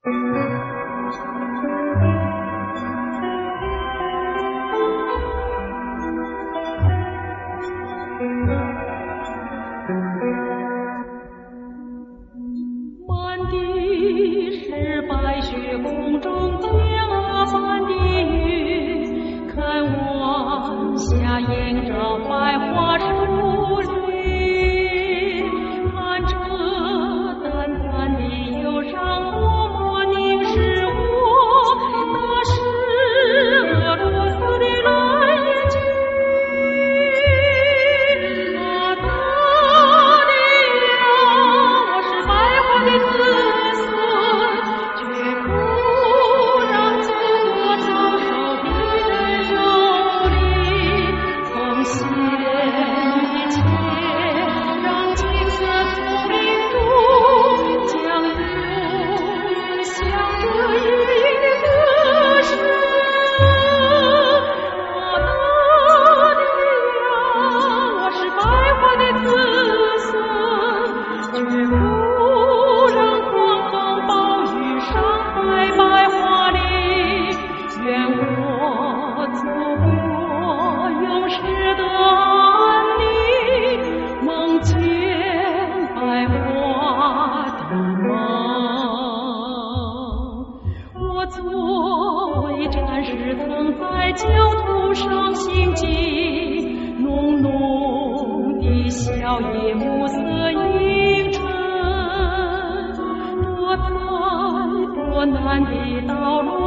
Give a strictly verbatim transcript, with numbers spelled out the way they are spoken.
满地是白雪空中夹满的雨，看晚霞映着百花树林，看着淡淡的忧伤默默凝视我，那是俄罗斯的蓝眼睛。啊，大地呀，我是白花的子孙，却不让祖国遭受敌人蹂躏。奉献一切，让金色丛林中将永远响着夜莺的歌声。啊，大地呀，我是白花的子孙，绝不让狂风暴雨伤害白花林。愿我祖国永世的安宁，梦见白花的梦。我作为战士，曾在焦土上行进，浓浓的硝烟暮色映衬，多灾多难的道路